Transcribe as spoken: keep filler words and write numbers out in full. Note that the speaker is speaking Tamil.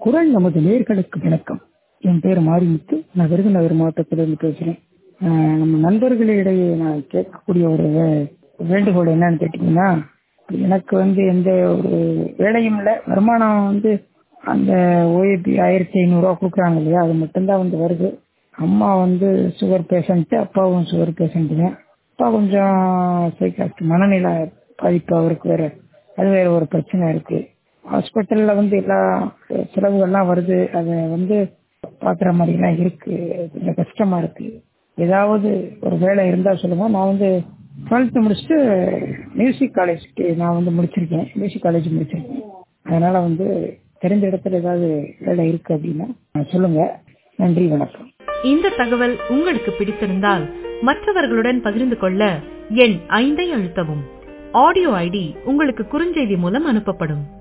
குரல் நமது நேர்களுக்கு வணக்கம். என் பேர் மாரிமுத்து. நான் விருதுநகர் மாவட்டத்திலிருந்து பேசுறேன். ஆஹ் நம்ம நண்பர்களிடையே நான் கேட்கக்கூடிய ஒரு வே- வேண்டுகோள் என்னன்னு கேட்டீங்கன்னா, எனக்கு வந்து எந்த ஒரு வேலையும் இல்லை, வருமானம் வந்து அந்த ஓஏபி ஆயிரத்தி ஐநூறு ரூபா கொடுக்குறாங்க இல்லையா, அது மட்டும்தான் வந்து வருது. அம்மா வந்து சுகர் பேஷண்ட், அப்பாவும் சுகர் பேஷண்ட்டுங்க. அப்பா கொஞ்சம் சைக்காஸ்ட், மனநிலை பாதிப்பு அவருக்கு வேற, அது வேற ஒரு பிரச்சனை இருக்கு. ஹாஸ்பிட்டல்ல வந்து எல்லா செலவுகள்லாம் வருது, அதை வந்து பாக்குற மாதிரிலாம் இருக்கு. கொஞ்சம் கஷ்டமா இருக்கு. ஏதாவது ஒரு வேலை இருந்தா சொல்லுங்க. நான் வந்து டுவெல்த் முடிச்சுட்டு மியூசிக் காலேஜ்க்கு நான் வந்து முடிச்சிருக்கேன், மியூசிக் காலேஜ் முடிச்சிருக்கேன். அதனால வந்து தெரிஞ்ச இடத்துல ஏதாவது வேலை இருக்கு அப்படின்னா சொல்லுங்க. நன்றி, வணக்கம். இந்த தகவல் உங்களுக்கு பிடித்திருந்தால் மற்றவர்களுடன் பகிர்ந்து கொள்ள எண் ஐந்தை அழுத்தவும். ஆடியோ ஐடி உங்களுக்கு குறுஞ்செய்தி மூலம் அனுப்பப்படும்.